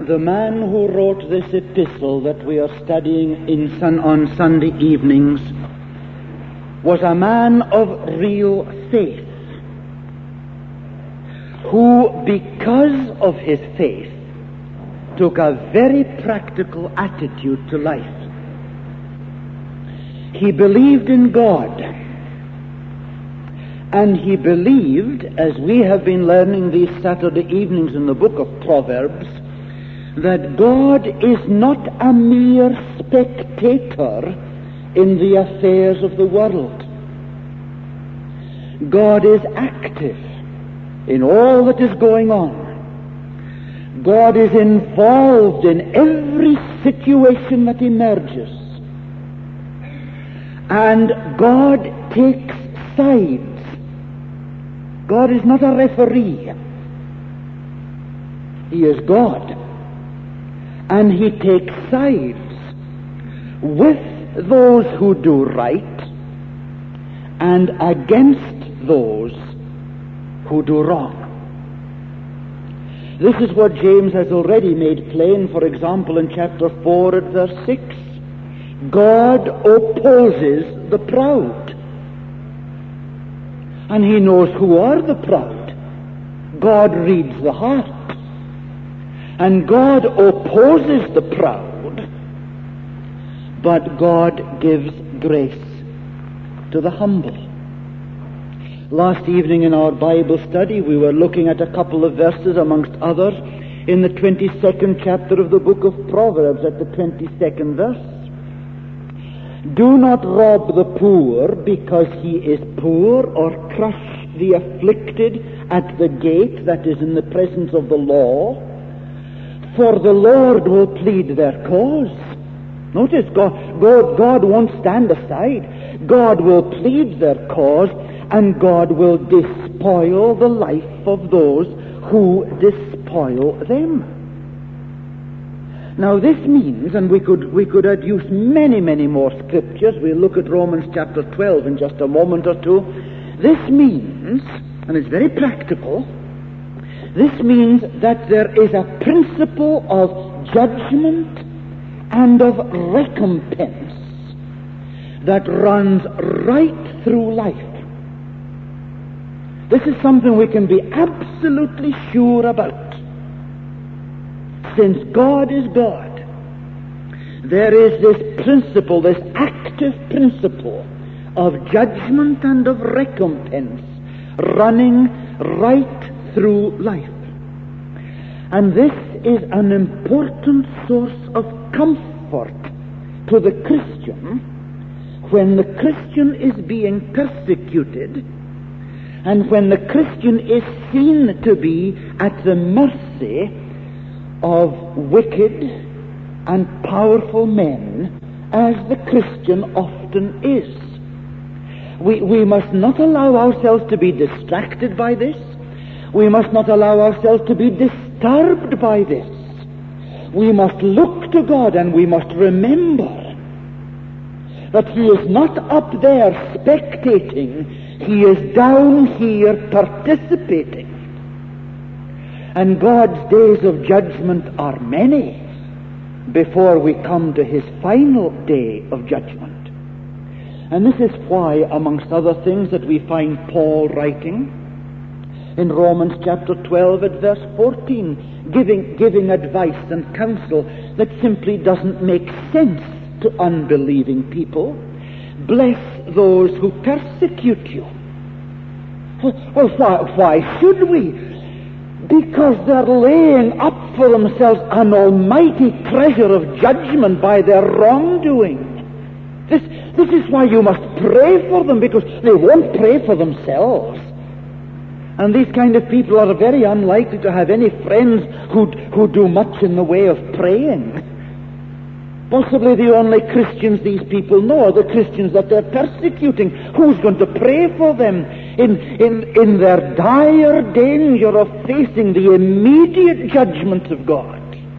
The man who wrote this epistle that we are studying on Sunday evenings was a man of real faith, who, because of his faith, took a very practical attitude to life. He believed in God, and he believed, as we have been learning these Saturday evenings in the book of Proverbs, that God is not a mere spectator in the affairs of the world. God is active in all that is going on. God is involved in every situation that emerges. And God takes sides. God is not a referee. He is God. And he takes sides with those who do right and against those who do wrong. This is what James has already made plain, for example, in chapter 4 at verse 6. God opposes the proud. And he knows who are the proud. God reads the heart. And God opposes the proud, but God gives grace to the humble. Last evening in our Bible study, we were looking at a couple of verses, amongst others, in the 22nd chapter of the book of Proverbs, at the 22nd verse. Do not rob the poor because he is poor, or crush the afflicted at the gate that is in the presence of the law, for the Lord will plead their cause. Notice, God won't stand aside. God will plead their cause, and God will despoil the life of those who despoil them. Now this means, and we could adduce many, many more scriptures. We'll look at Romans chapter 12 in just a moment or two. This means, and it's very practical, this means that there is a principle of judgment and of recompense that runs right through life. This is something we can be absolutely sure about. Since God is God, there is this principle, this active principle of judgment and of recompense running right through life. And this is an important source of comfort to the Christian when the Christian is being persecuted, and when the Christian is seen to be at the mercy of wicked and powerful men, as the Christian often is. We must not allow ourselves to be distracted by this. We must not allow ourselves to be disturbed by this. We must look to God, and we must remember that He is not up there spectating. He is down here participating. And God's days of judgment are many before we come to His final day of judgment. And this is why, amongst other things, that we find Paul writing in Romans chapter 12 at verse 14, giving advice and counsel that simply doesn't make sense to unbelieving people. Bless those who persecute you. Well, why should we? Because they're laying up for themselves an almighty treasure of judgment by their wrongdoing. This is why you must pray for them, because they won't pray for themselves. And these kind of people are very unlikely to have any friends who do much in the way of praying. Possibly the only Christians these people know are the Christians that they're persecuting. Who's going to pray for them in their dire danger of facing the immediate judgment of God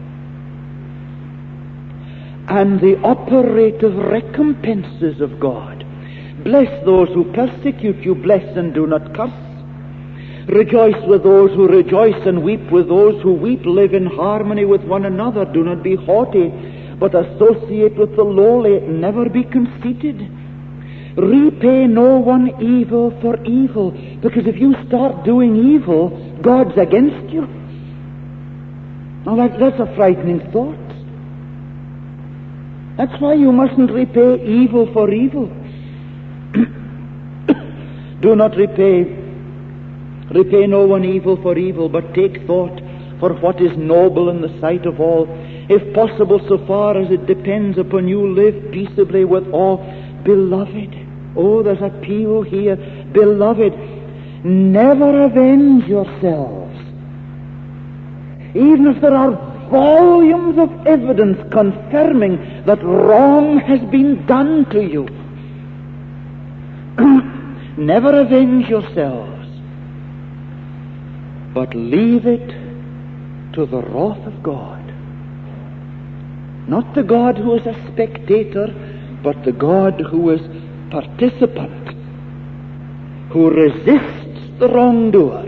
and the operative recompenses of God? Bless those who persecute you, bless and do not curse. Rejoice with those who rejoice, and weep with those who weep. Live in harmony with one another. Do not be haughty, but associate with the lowly. Never be conceited. Repay no one evil for evil, because if you start doing evil, God's against you. Now that's a frightening thought. That's why you mustn't repay evil for evil. Do not repay no one evil for evil, but take thought for what is noble in the sight of all. If possible, so far as it depends upon you, live peaceably with all. Beloved, oh, there's appeal here. Beloved, never avenge yourselves. Even if there are volumes of evidence confirming that wrong has been done to you. Never avenge yourselves, but leave it to the wrath of God. Not the God who is a spectator, but the God who is participant, who resists the wrongdoer.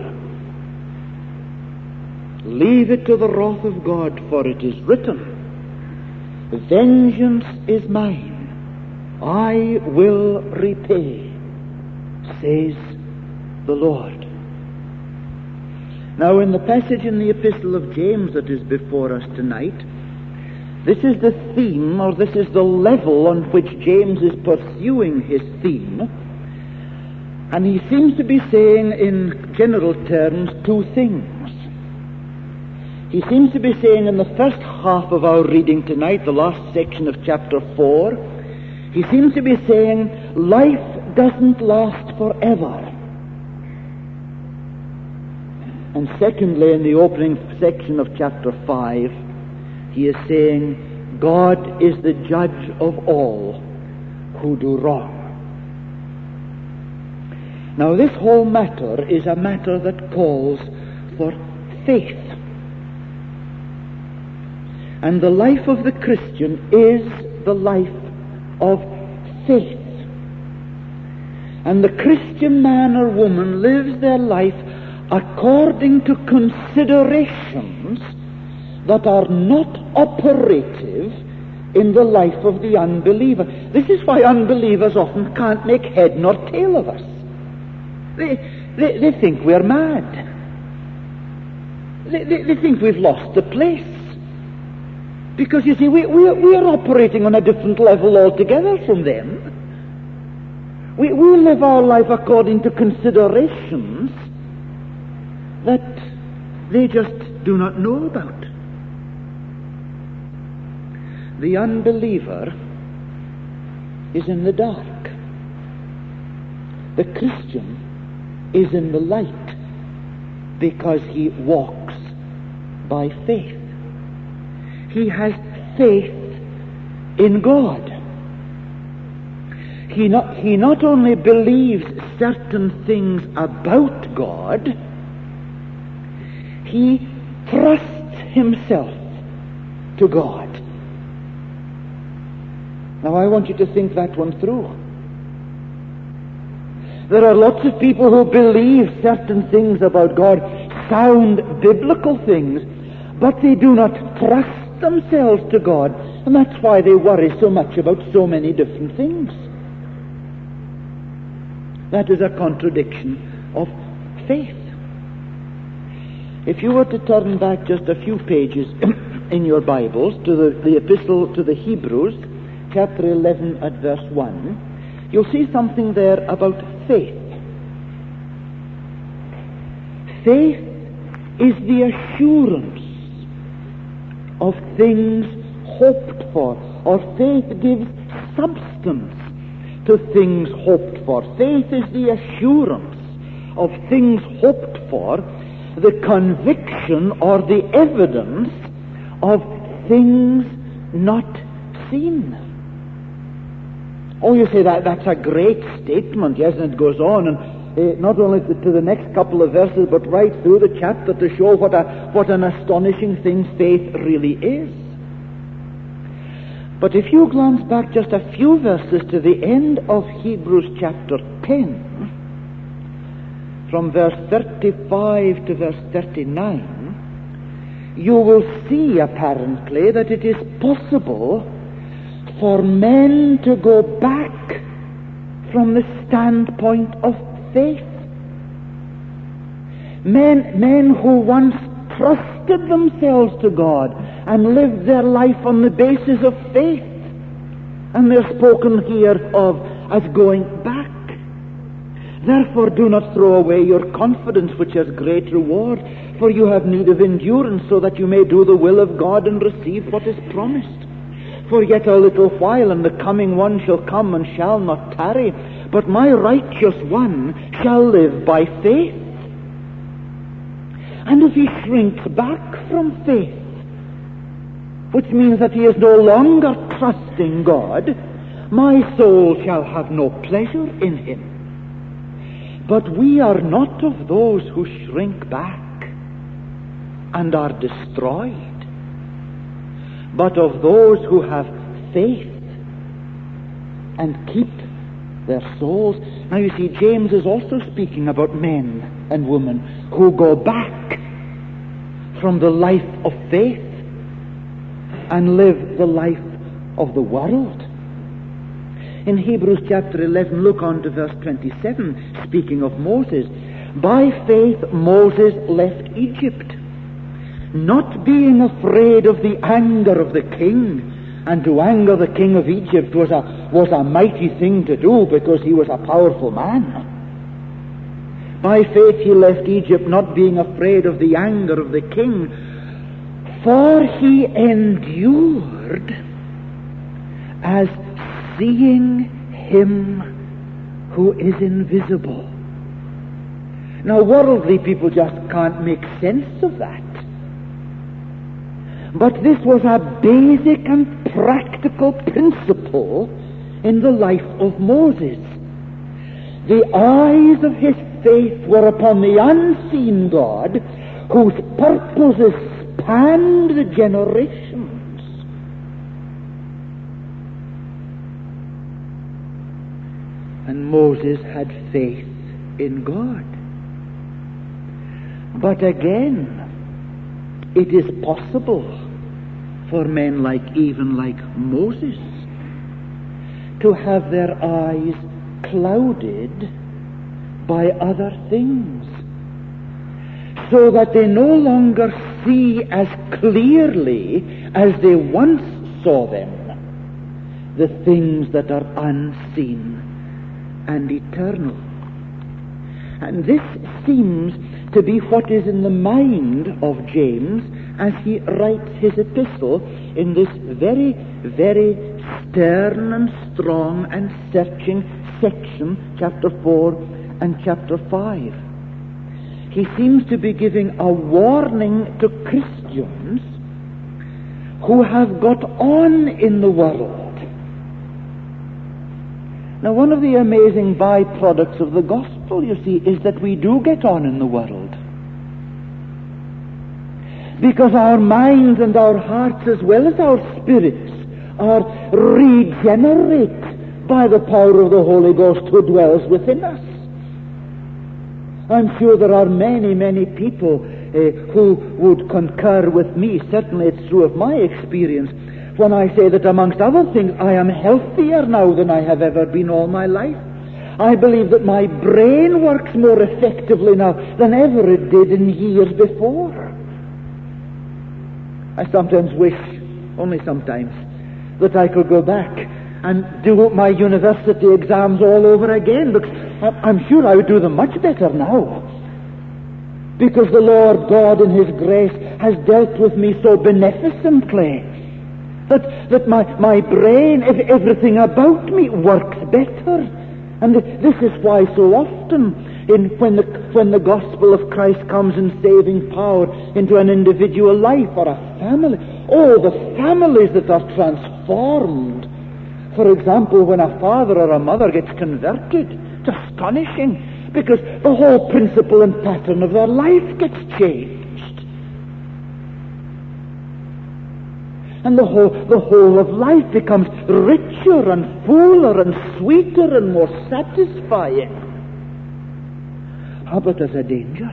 Leave it to the wrath of God, for it is written, vengeance is mine, I will repay, says the Lord. Now, in the passage in the Epistle of James that is before us tonight, this is the theme, or this is the level on which James is pursuing his theme. And he seems to be saying in general terms two things. He seems to be saying in the first half of our reading tonight, the last section of chapter 4, he seems to be saying life doesn't last forever. And secondly, in the opening section of chapter 5, he is saying God is the judge of all who do wrong. Now, this whole matter is a matter that calls for faith. And the life of the Christian is the life of faith. And the Christian man or woman lives their life according to considerations that are not operative in the life of the unbeliever. This is why unbelievers often can't make head nor tail of us. They think we're mad. They think we've lost the place. Because, you see, we're operating on a different level altogether from them. We live our life according to considerations that they just do not know about. The unbeliever is in the dark. The Christian is in the light because he walks by faith. He has faith in God. He not only believes certain things about God, he trusts himself to God. Now, I want you to think that one through. There are lots of people who believe certain things about God, sound biblical things, but they do not trust themselves to God, and that's why they worry so much about so many different things. That is a contradiction of faith. If you were to turn back just a few pages in your Bibles to the Epistle to the Hebrews, chapter 11 at verse 1, you'll see something there about faith. Faith is the assurance of things hoped for, or faith gives substance to things hoped for. Faith is the assurance of things hoped for, the conviction or the evidence of things not seen. Oh, you say that's a great statement, yes, and it goes on, and not only to the next couple of verses, but right through the chapter to show what an astonishing thing faith really is. But if you glance back just a few verses to the end of Hebrews chapter 10, from verse 35 to verse 39, you will see apparently that it is possible for men to go back from the standpoint of faith. Men who once trusted themselves to God and lived their life on the basis of faith. And they're spoken here of as going back. Therefore do not throw away your confidence, which has great reward, for you have need of endurance, so that you may do the will of God and receive what is promised. For yet a little while, and the coming one shall come and shall not tarry, but my righteous one shall live by faith. And if he shrinks back from faith, which means that he is no longer trusting God, my soul shall have no pleasure in him. But we are not of those who shrink back and are destroyed, but of those who have faith and keep their souls. Now you see, James is also speaking about men and women who go back from the life of faith and live the life of the world. In Hebrews chapter 11, look on to verse 27, speaking of Moses. By faith Moses left Egypt, not being afraid of the anger of the king. And to anger the king of Egypt was a mighty thing to do, because he was a powerful man. By faith he left Egypt, not being afraid of the anger of the king, for he endured as seeing him who is invisible. Now, worldly people just can't make sense of that. But this was a basic and practical principle in the life of Moses. The eyes of his faith were upon the unseen God, whose purposes spanned the generations. And Moses had faith in God. But again, it is possible for men even like Moses to have their eyes clouded by other things, so that they no longer see as clearly as they once saw them the things that are unseen and eternal. And this seems to be what is in the mind of James as he writes his epistle in this very, very stern and strong and searching section, chapter 4 and chapter 5. He seems to be giving a warning to Christians who have got on in the world. Now, one of the amazing byproducts of the gospel, you see, is that we do get on in the world. Because our minds and our hearts, as well as our spirits, are regenerated by the power of the Holy Ghost who dwells within us. I'm sure there are many, many people who would concur with me. Certainly it's true of my experience when I say that, amongst other things, I am healthier now than I have ever been all my life. I believe that my brain works more effectively now than ever it did in years before. I sometimes wish, only sometimes, that I could go back and do my university exams all over again, because I'm sure I would do them much better now. Because the Lord God in His grace has dealt with me so beneficently that my brain, everything about me works better. And this is why so often when the gospel of Christ comes in saving power into an individual life or a family, the families that are transformed. For example, when a father or a mother gets converted, it's astonishing, because the whole principle and pattern of their life gets changed. And the whole of life becomes richer and fuller and sweeter and more satisfying. but there's a danger.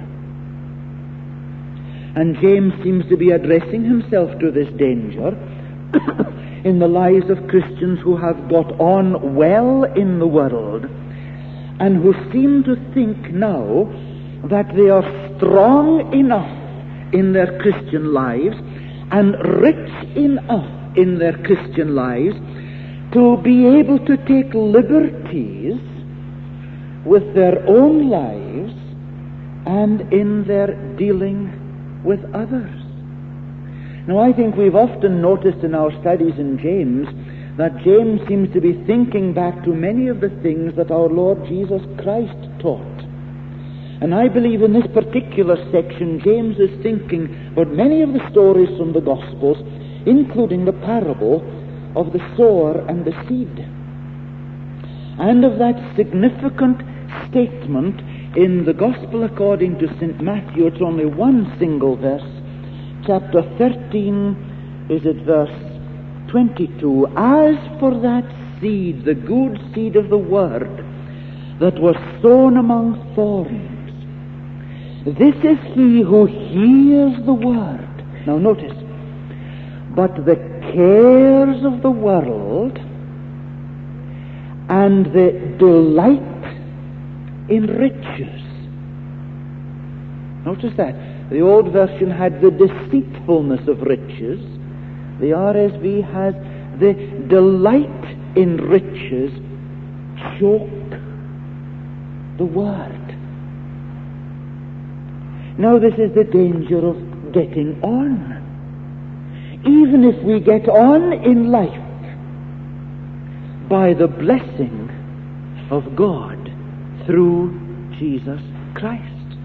And James seems to be addressing himself to this danger in the lives of Christians who have got on well in the world and who seem to think now that they are strong enough in their Christian lives and rich enough in their Christian lives to be able to take liberties with their own lives and in their dealing with others. Now, I think we've often noticed in our studies in James that James seems to be thinking back to many of the things that our Lord Jesus Christ taught. And I believe in this particular section, James is thinking about many of the stories from the Gospels, including the parable of the sower and the seed, and of that significant statement in the Gospel according to St. Matthew. It's only one single verse, chapter 13, is it verse 22? As for that seed, the good seed of the word, that was sown among thorns, this is he who hears the word. Now notice, but the cares of the world and the delight in riches. Notice that. The old version had the deceitfulness of riches. The RSV has the delight in riches choke the word. Now this is the danger of getting on. Even if we get on in life by the blessing of God through Jesus Christ.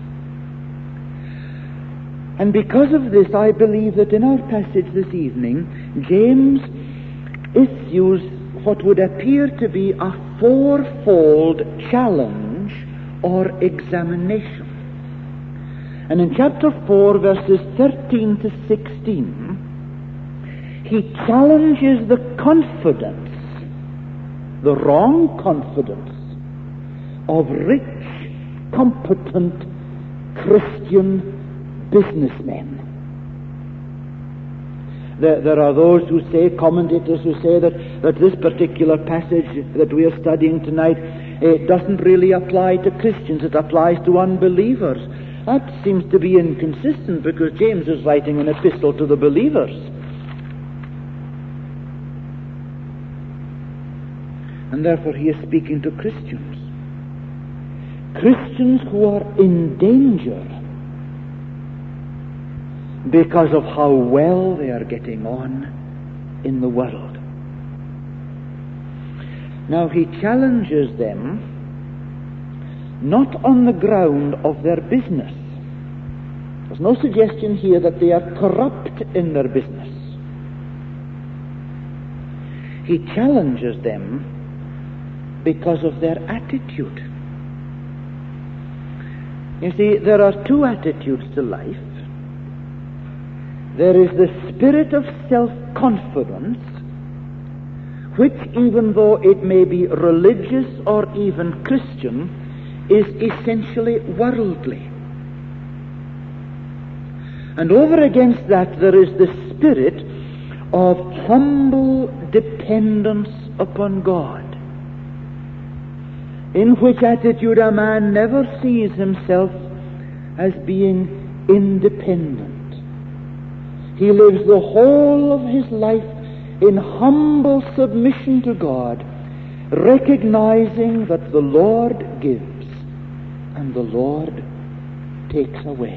And because of this, I believe that in our passage this evening, James issues what would appear to be a fourfold challenge or examination. And in chapter 4, verses 13 to 16, he challenges the confidence, the wrong confidence, of rich, competent Christian businessmen. There are those who say, commentators who say that this particular passage that we are studying tonight, it doesn't really apply to Christians, it applies to unbelievers. That seems to be inconsistent, because James is writing an epistle to the believers. And therefore he is speaking to Christians. Christians who are in danger because of how well they are getting on in the world. Now he challenges them not on the ground of their business. There's no suggestion here that they are corrupt in their business. He challenges them because of their attitude. You see, there are two attitudes to life. There is the spirit of self-confidence, which, even though it may be religious or even Christian, is essentially worldly. And over against that there is the spirit of humble dependence upon God, in which attitude a man never sees himself as being independent. He lives the whole of his life in humble submission to God, recognizing that the Lord gives and the Lord takes away.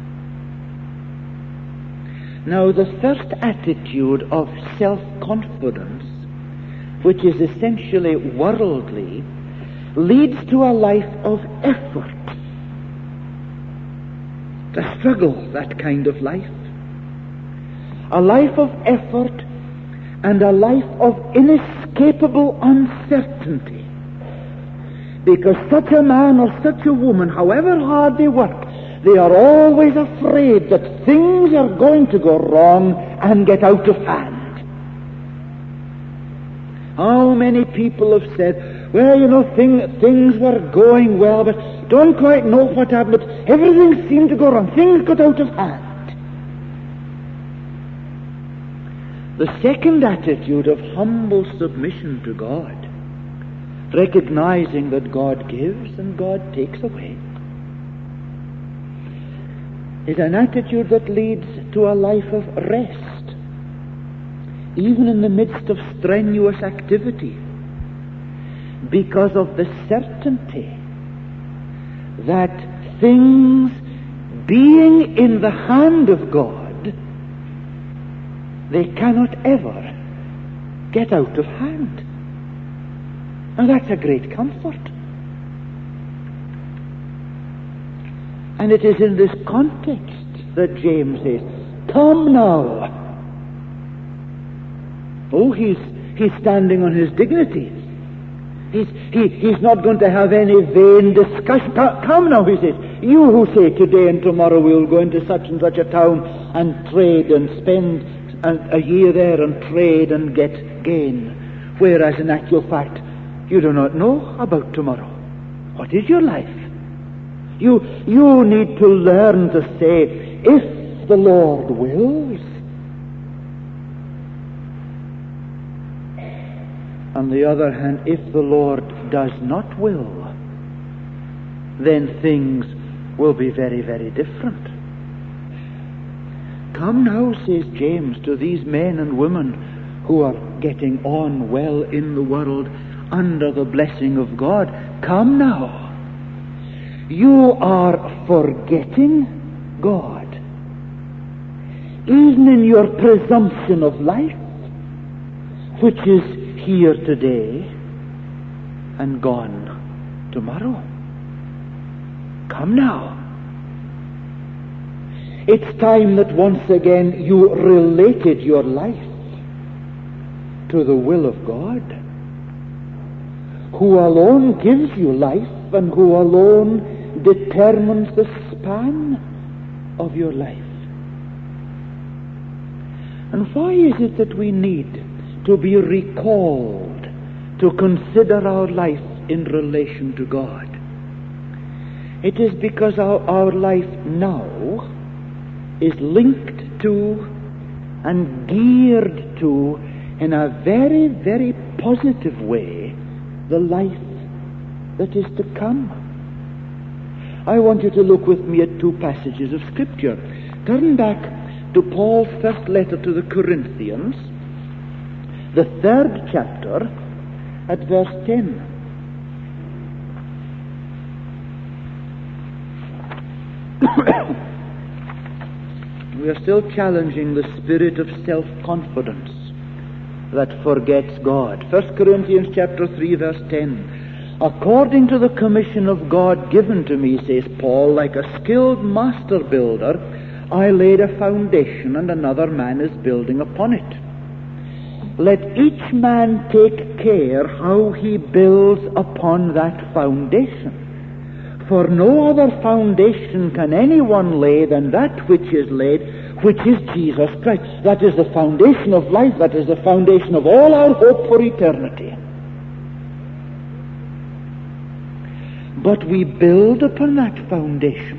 Now, the first attitude of self-confidence, which is essentially worldly, leads to a life of effort. A struggle, that kind of life. A life of effort and a life of inescapable uncertainty. Because such a man or such a woman, however hard they work, they are always afraid that things are going to go wrong and get out of hand. How many people have said, Well, things were going well, but don't quite know what happened, but everything seemed to go wrong. Things got out of hand. The second attitude of humble submission to God, recognizing that God gives and God takes away, is an attitude that leads to a life of rest, even in the midst of strenuous activity, because of the certainty that things being in the hand of God, they cannot ever get out of hand. And that's a great comfort. And it is in this context that James says, come now. Oh, he's standing on his dignity. He's not going to have any vain discussion. Come now, he says, you who say today and tomorrow we'll go into such and such a town and trade and spend a year there and trade and get gain, whereas in actual fact you do not know about tomorrow. What is your life? You need to learn to say, if the Lord wills. On the other hand, if the Lord does not will, then things will be very, very different. Come now, says James, to these men and women who are getting on well in the world under the blessing of God. Come now. You are forgetting God, even in your presumption of life, which is here today and gone tomorrow. Come now. It's time that once again you related your life to the will of God, who alone gives you life and who alone determines the span of your life. And why is it that we need to be recalled to consider our life in relation to God? It is because our life now is linked to and geared to, in a very, very positive way, the life that is to come. I want you to look with me at two passages of Scripture. Turn back to Paul's first letter to the Corinthians, the 3rd chapter, at verse 10. We are still challenging the spirit of self-confidence that forgets God. 1 Corinthians chapter 3, verse 10. According to the commission of God given to me, says Paul, like a skilled master builder, I laid a foundation and another man is building upon it. Let each man take care how he builds upon that foundation. For no other foundation can anyone lay than that which is laid, which is Jesus Christ. That is the foundation of life. That is the foundation of all our hope for eternity. But we build upon that foundation.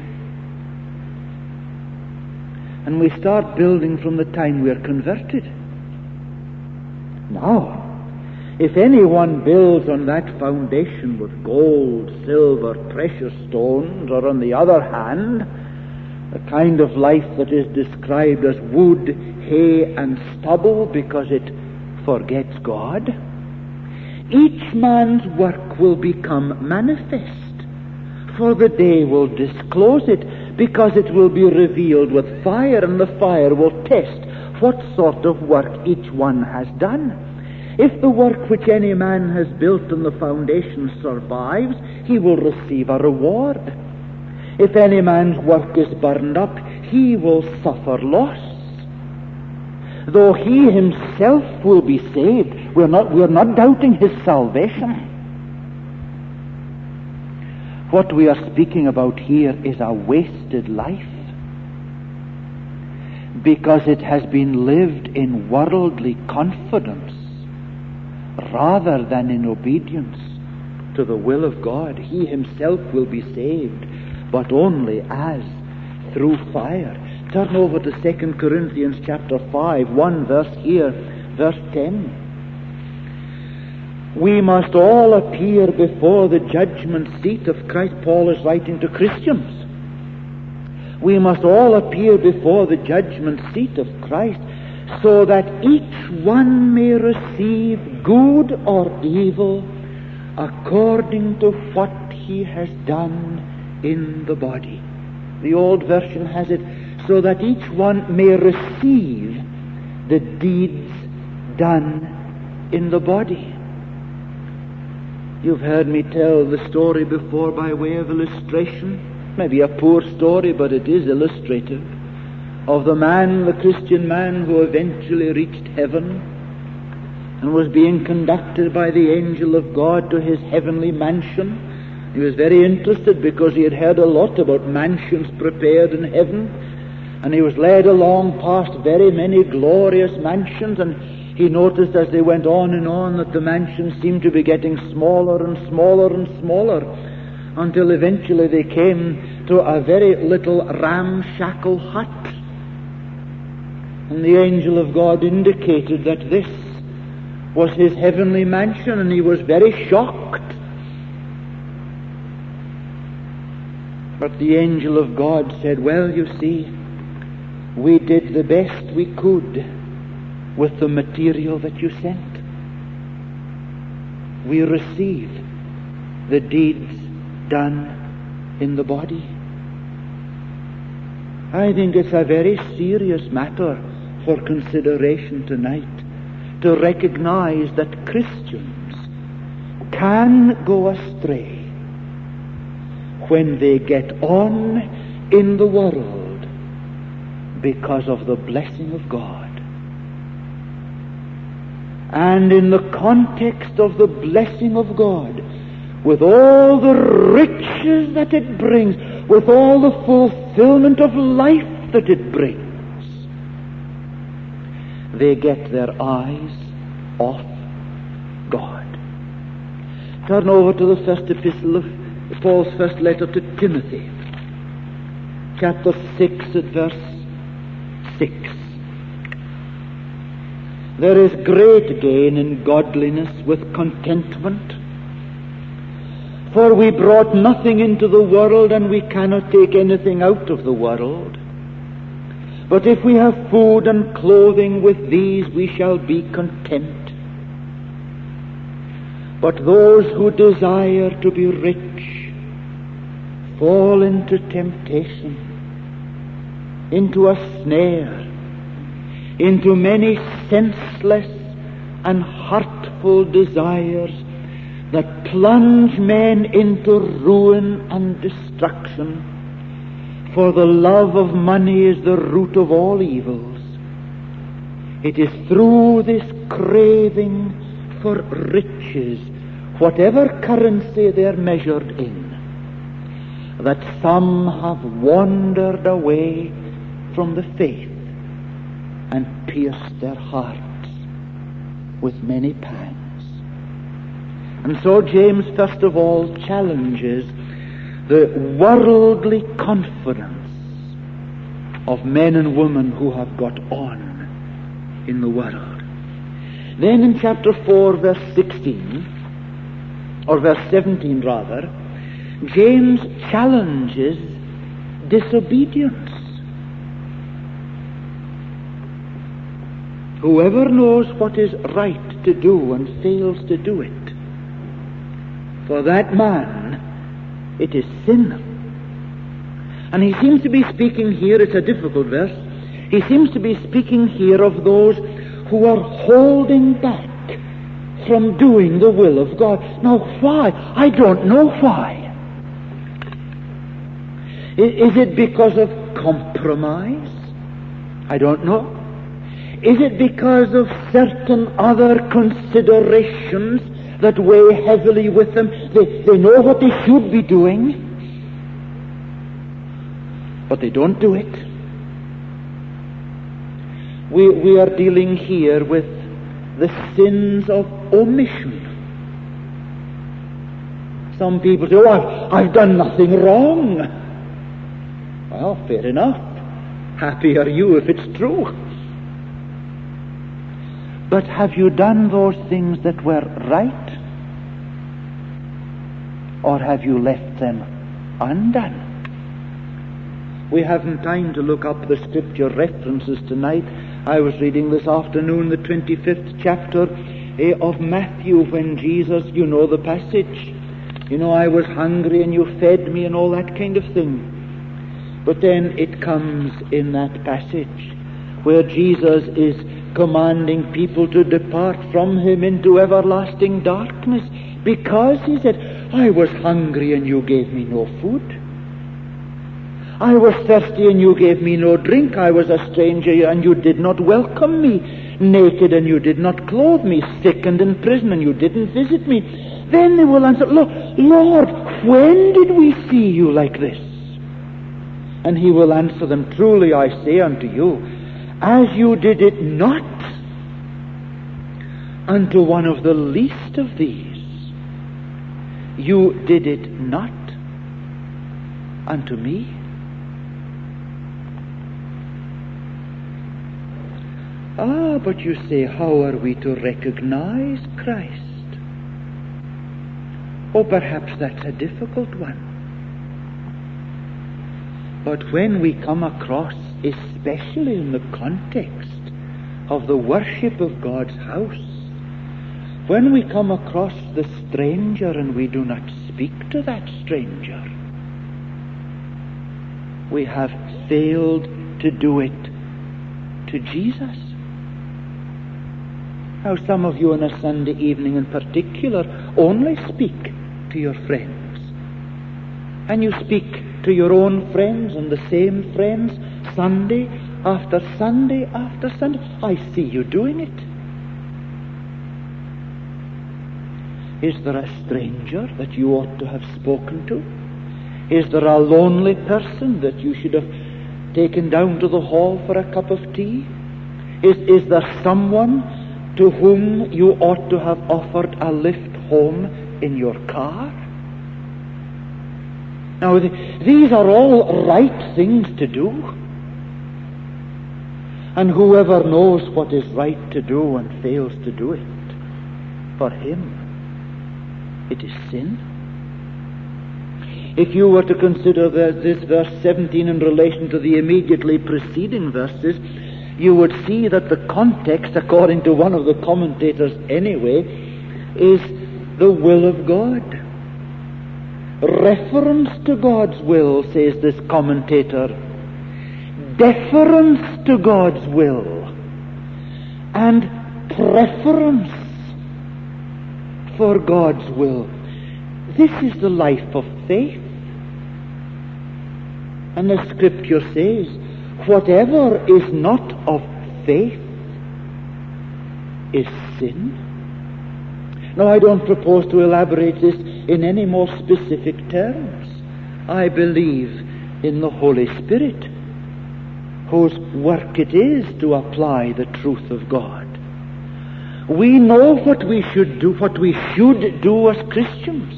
And we start building from the time we are converted. Now, if anyone builds on that foundation with gold, silver, precious stones, or on the other hand, the kind of life that is described as wood, hay, and stubble because it forgets God, each man's work will become manifest, for the day will disclose it, because it will be revealed with fire, and the fire will test what sort of work each one has done. If the work which any man has built on the foundation survives, he will receive a reward. If any man's work is burned up, he will suffer loss, though he himself will be saved. We're not doubting his salvation. What we are speaking about here is a wasted life, because it has been lived in worldly confidence rather than in obedience to the will of God. He himself will be saved, but only as through fire. Turn over to 2 Corinthians chapter 5, one verse here, verse 10. We must all appear before the judgment seat of Christ. Paul is writing to Christians. We must all appear before the judgment seat of Christ, so that each one may receive good or evil according to what he has done in the body. The old version has it, so that each one may receive the deeds done in the body. You've heard me tell the story before by way of illustration. Maybe a poor story, but it is illustrative, of the man, the Christian man, who eventually reached heaven and was being conducted by the angel of God to his heavenly mansion. He was very interested because he had heard a lot about mansions prepared in heaven, and he was led along past very many glorious mansions, and he noticed as they went on and on that the mansions seemed to be getting smaller and smaller and smaller, until eventually they came to a very little ramshackle hut. And the angel of God indicated that this was his heavenly mansion, and he was very shocked. But the angel of God said, well, you see, we did the best we could with the material that you sent. We received the deeds done in the body. I think it's a very serious matter for consideration tonight to recognize that Christians can go astray when they get on in the world because of the blessing of God. And in the context of the blessing of God, with all the riches that it brings, with all the fulfillment of life that it brings, they get their eyes off God. Turn over to the first epistle of Paul's first letter to Timothy, chapter 6 at verse 6. There is great gain in godliness with contentment, for we brought nothing into the world, and we cannot take anything out of the world. But if we have food and clothing, with these we shall be content. But those who desire to be rich fall into temptation, into a snare, into many senseless and hurtful desires that plunge men into ruin and destruction. For the love of money is the root of all evils. It is through this craving for riches, whatever currency they're measured in, that some have wandered away from the faith and pierced their hearts with many pangs. And so James first of all challenges the worldly confidence of men and women who have got on in the world. Then in chapter 4, verse 16, or verse 17 rather, James challenges disobedience. Whoever knows what is right to do and fails to do it, for that man it is sin. And he seems to be speaking here, it's a difficult verse, he seems to be speaking here of those who are holding back from doing the will of God. Now why? I don't know why. Is it because of compromise? I don't know. Is it because of certain other considerations that weigh heavily with them? They know what they should be doing, but they don't do it. We are dealing here with the sins of omission. Some people say, oh, I've done nothing wrong. Well, fair enough. Happy are you if it's true. But have you done those things that were right? Or have you left them undone? We haven't time to look up the scripture references tonight. I was reading this afternoon the 25th chapter of Matthew, when Jesus, you know the passage. You know, I was hungry and you fed me and all that kind of thing. But then it comes in that passage where Jesus is commanding people to depart from him into everlasting darkness, because he said, I was hungry and you gave me no food. I was thirsty and you gave me no drink. I was a stranger and you did not welcome me. Naked and you did not clothe me. Sick and in prison and you didn't visit me. Then they will answer, Lord, when did we see you like this? And he will answer them, truly I say unto you, as you did it not unto one of the least of these, you did it not unto me. Ah, but you say, how are we to recognize Christ? Oh, perhaps that's a difficult one. But when we come across, especially in the context of the worship of God's house, when we come across the stranger and we do not speak to that stranger, we have failed to do it to Jesus. Now, some of you on a Sunday evening in particular only speak to your friends. And you speak to your own friends and the same friends Sunday after Sunday after Sunday. I see you doing it. Is there a stranger that you ought to have spoken to? Is there a lonely person that you should have taken down to the hall for a cup of tea? Is there someone to whom you ought to have offered a lift home in your car? Now, these are all right things to do. And whoever knows what is right to do and fails to do it, for him, it is sin. If you were to consider this verse 17 in relation to the immediately preceding verses, you would see that the context, according to one of the commentators anyway, is the will of God. Reference to God's will, says this commentator. Deference to God's will. And preference for God's will. This is the life of faith. And the scripture says, whatever is not of faith is sin. Now, I don't propose to elaborate this in any more specific terms. I believe in the Holy Spirit, whose work it is to apply the truth of God. We know what we should do as Christians.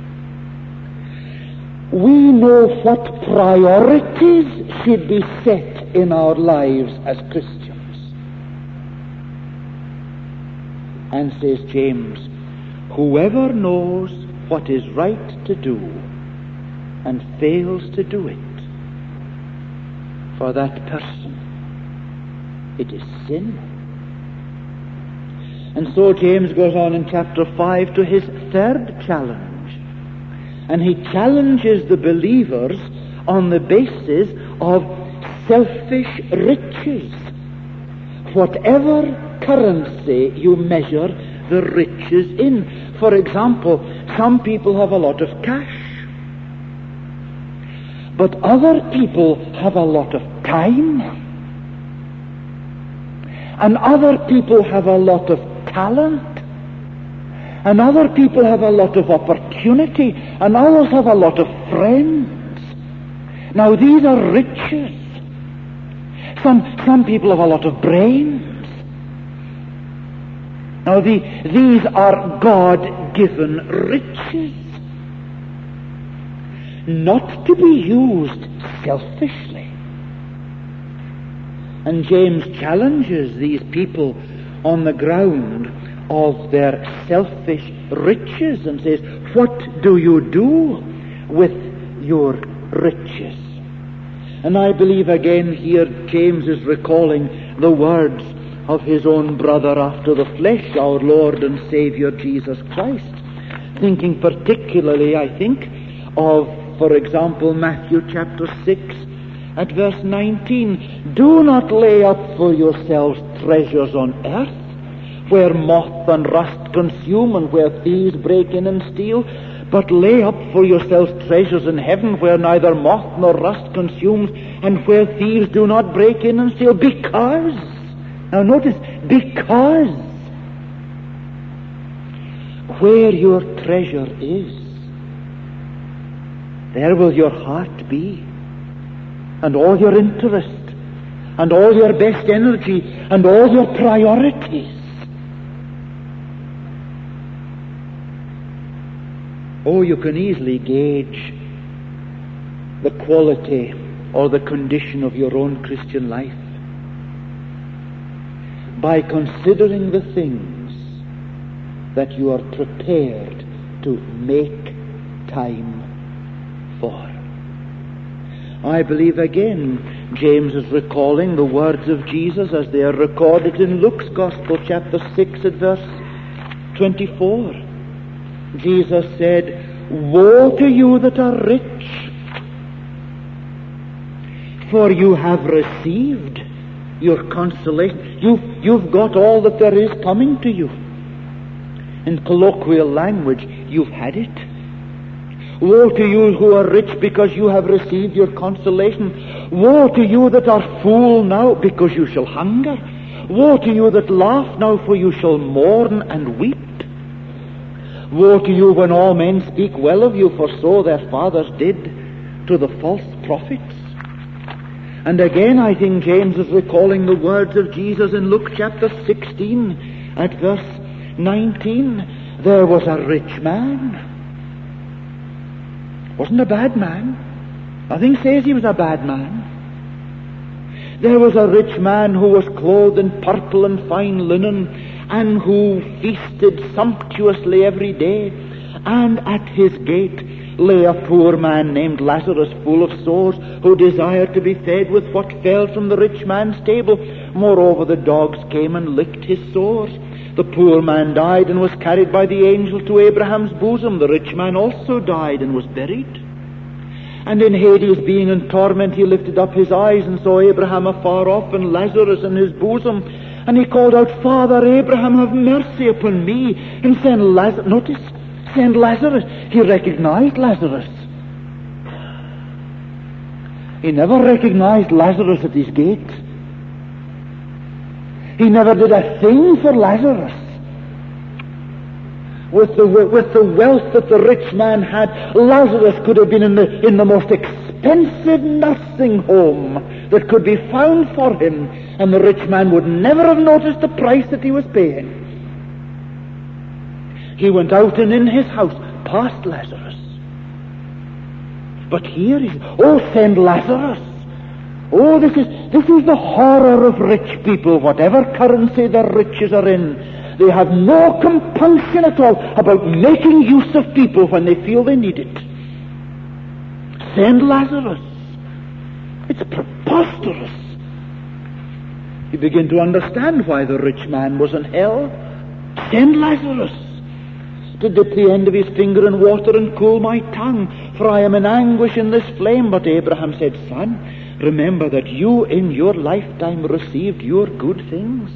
We know what priorities should be set in our lives as Christians. And says James, whoever knows what is right to do and fails to do it, for that person it is sin. And so James goes on in chapter 5 to his third challenge. And he challenges the believers on the basis of selfish riches. Whatever currency you measure the riches in. For example, some people have a lot of cash, but other people have a lot of time, and other people have a lot of talent, and other people have a lot of opportunity, and others have a lot of friends. Now, these are riches. Some people have a lot of brains. Now, these are God-given riches. not to be used selfishly. And James challenges these people on the ground of their selfish riches and says, what do you do with your riches? And I believe again here James is recalling the words of his own brother after the flesh, our Lord and Savior Jesus Christ, thinking particularly, I think, of, for example, Matthew chapter 6 at verse 19. Do not lay up for yourselves treasures on earth, where moth and rust consume and where thieves break in and steal, but lay up for yourselves treasures in heaven, where neither moth nor rust consumes and where thieves do not break in and steal. Because, now notice, because where your treasure is, there will your heart be, and all your interest, and all your best energy, and all your priorities. Oh, you can easily gauge the quality or the condition of your own Christian life by considering the things that you are prepared to make time for. I believe again James is recalling the words of Jesus as they are recorded in Luke's Gospel, chapter 6 at verse 24. Jesus said, woe to you that are rich, for you have received your consolation. You've got all that there is coming to you. In colloquial language, you've had it. Woe to you who are rich, because you have received your consolation. Woe to you that are full now, because you shall hunger. Woe to you that laugh now, for you shall mourn and weep. Woe to you when all men speak well of you, for so their fathers did to the false prophets. And again, I think James is recalling the words of Jesus in Luke chapter 16 at verse 19. There was a rich man. Wasn't a bad man. Nothing says he was a bad man. There was a rich man who was clothed in purple and fine linen, and who feasted sumptuously every day. And at his gate lay a poor man named Lazarus, full of sores, who desired to be fed with what fell from the rich man's table. Moreover, the dogs came and licked his sores. The poor man died and was carried by the angel to Abraham's bosom. The rich man also died and was buried. And in Hades, being in torment, he lifted up his eyes and saw Abraham afar off and Lazarus in his bosom. And he called out, Father Abraham, have mercy upon me, and send Lazarus. Notice, send Lazarus. He recognized Lazarus. He never recognized Lazarus at his gate. He never did a thing for Lazarus. With the wealth that the rich man had, Lazarus could have been in the most expensive nursing home that could be found for him, and the rich man would never have noticed the price that he was paying. He went out and in his house past Lazarus. But here he's, send Lazarus. This is the horror of rich people. Whatever currency their riches are in, they have no compunction at all about making use of people when they feel they need it. Send Lazarus. It's preposterous. You begin to understand why the rich man was in hell. Send Lazarus to dip the end of his finger in water and cool my tongue, for I am in anguish in this flame. But Abraham said, Son, remember that you in your lifetime received your good things,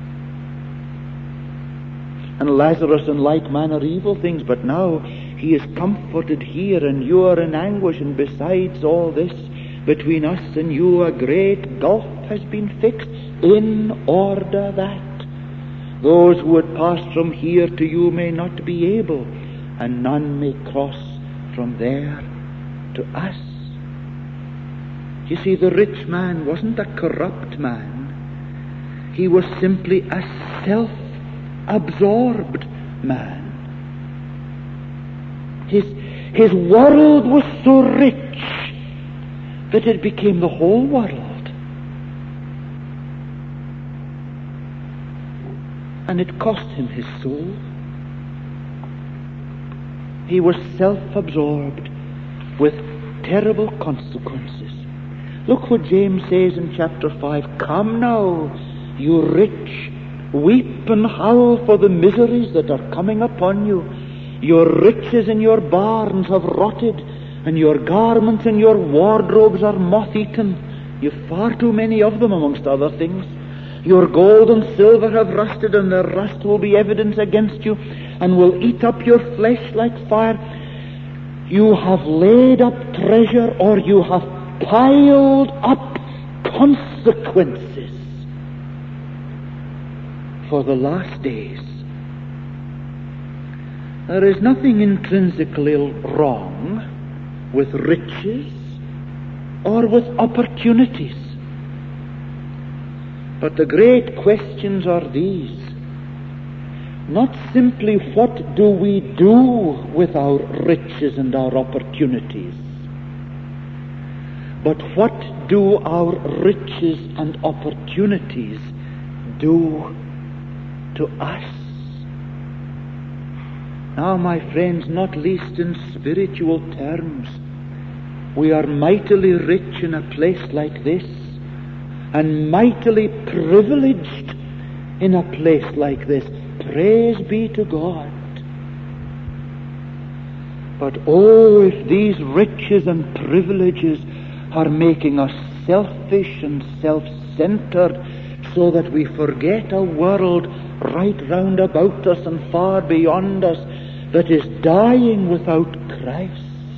and Lazarus in like manner evil things, but now he is comforted here and you are in anguish. And besides all this, between us and you a great gulf has been fixed, in order that those who would pass from here to you may not be able, and none may cross from there to us. You see, the rich man wasn't a corrupt man. He was simply a self-absorbed man. His world was so rich that it became the whole world. And it cost him his soul. He was self-absorbed with terrible consequences. Look what James says in chapter 5. Come now, you rich, weep and howl for the miseries that are coming upon you. Your riches in your barns have rotted, and your garments and your wardrobes are moth-eaten. You've far too many of them, amongst other things. Your gold and silver have rusted, and their rust will be evidence against you, and will eat up your flesh like fire. You have laid up treasure, or you have piled up consequences for the last days. There is nothing intrinsically wrong with riches or with opportunities. But the great questions are these. Not simply what do we do with our riches and our opportunities, but what do our riches and opportunities do to us? Now, my friends, not least in spiritual terms, we are mightily rich in a place like this, and mightily privileged in a place like this. Praise be to God. But oh, if these riches and privileges are making us selfish and self-centered, so that we forget a world right round about us and far beyond us that is dying without Christ,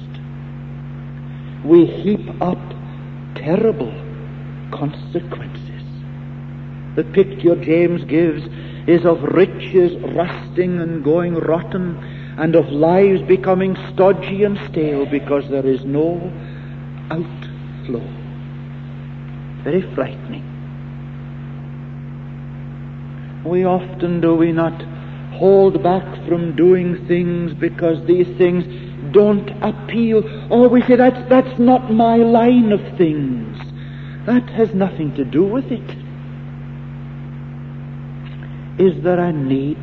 we heap up terrible consequences. The picture James gives is of riches rusting and going rotten, and of lives becoming stodgy and stale because there is no outflow. Very frightening. We often, do we not, hold back from doing things because these things don't appeal. Or we say, that's not my line of things. That has nothing to do with it. Is there a need?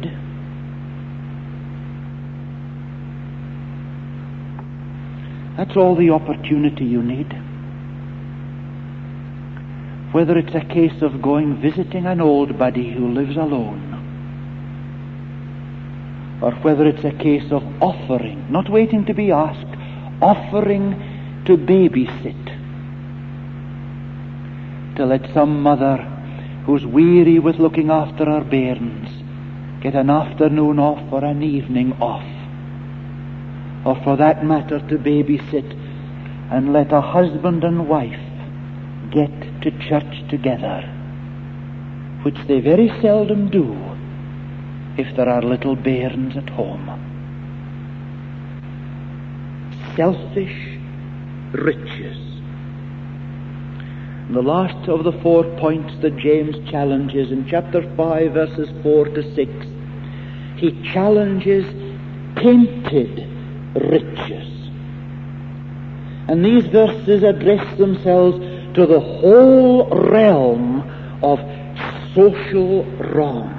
That's all the opportunity you need. Whether it's a case of going visiting an old buddy who lives alone, or whether it's a case of offering, not waiting to be asked, offering to babysit, to let some mother who's weary with looking after her bairns get an afternoon off or an evening off, or for that matter to babysit and let a husband and wife get to church together, which they very seldom do if there are little bairns at home. Selfish riches. The last of the 4 points that James challenges in chapter 5, verses 4 to 6, he challenges tainted riches. And these verses address themselves to the whole realm of social wrong.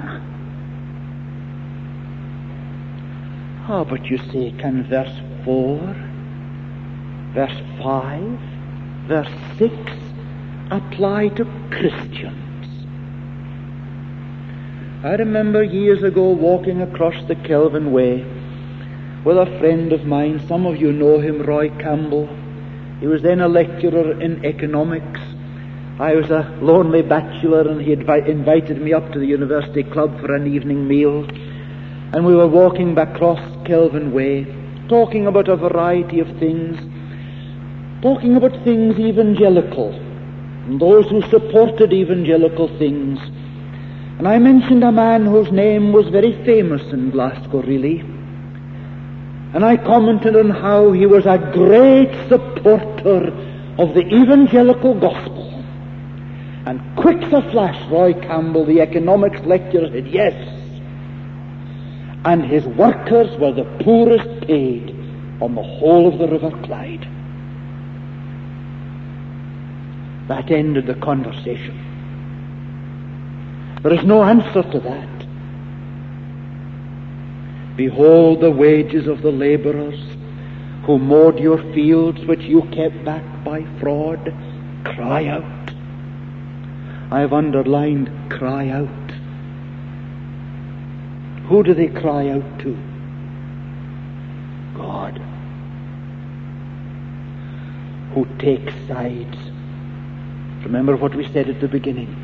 But you say, can verse 4, verse 5, verse 6 apply to Christians? I remember years ago walking across the Kelvin Way with a friend of mine. Some of you know him, Roy Campbell. He was then a lecturer in economics. I was a lonely bachelor, and he invited me up to the university club for an evening meal. And we were walking back across Kelvin Way, talking about a variety of things, talking about things evangelical, and those who supported evangelical things. And I mentioned a man whose name was very famous in Glasgow, really. And I commented on how he was a great supporter of the evangelical gospel. And quick as a flash, Roy Campbell, the economics lecturer, said, yes. And his workers were the poorest paid on the whole of the River Clyde. That ended the conversation. There is no answer to that. Behold the wages of the laborers who mowed your fields, which you kept back by fraud. Cry out. I have underlined, cry out. Who do they cry out to? God, who takes sides. Remember what we said at the beginning.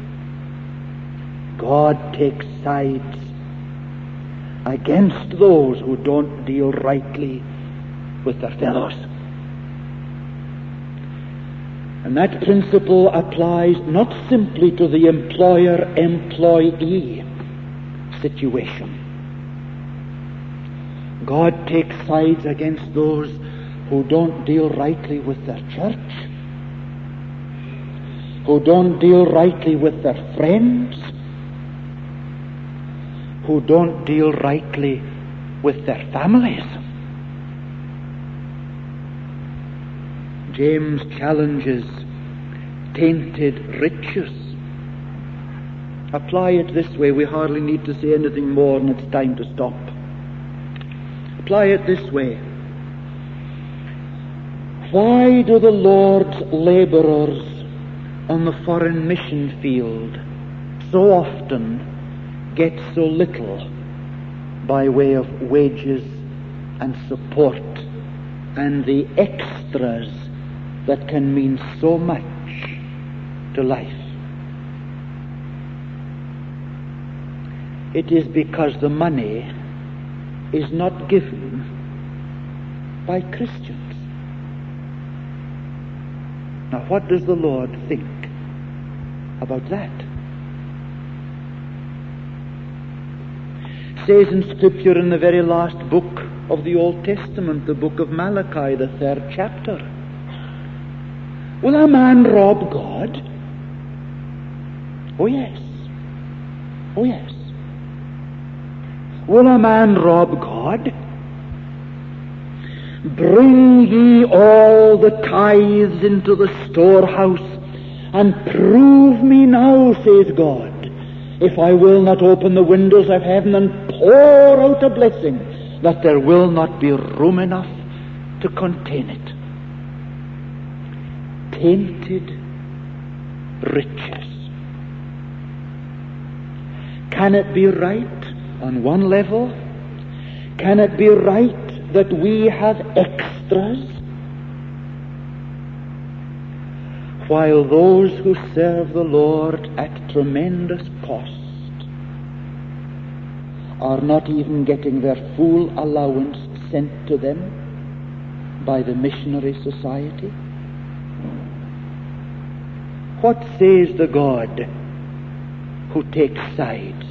God takes sides against those who don't deal rightly with their fellows. And that principle applies not simply to the employer-employee situation. God takes sides against those who don't deal rightly with their church, who don't deal rightly with their friends, who don't deal rightly with their families. James challenges tainted riches. Apply it this way. We hardly need to say anything more, and it's time to stop. Apply it this way. Why do the Lord's laborers on the foreign mission field so often get so little by way of wages and support and the extras that can mean so much to life? It is because the money is not given by Christians. Now, what does the Lord think about that? It says in Scripture in the very last book of the Old Testament, the book of Malachi, the 3rd chapter, will a man rob God? Oh yes. Oh yes. Will a man rob God? Bring ye all the tithes into the storehouse, and prove me now, says God, if I will not open the windows of heaven and pour out a blessing, that there will not be room enough to contain it. Tainted riches. Can it be right on one level? Can it be right that we have extras, while those who serve the Lord at tremendous cost are not even getting their full allowance sent to them by the missionary society? What says the God who takes sides?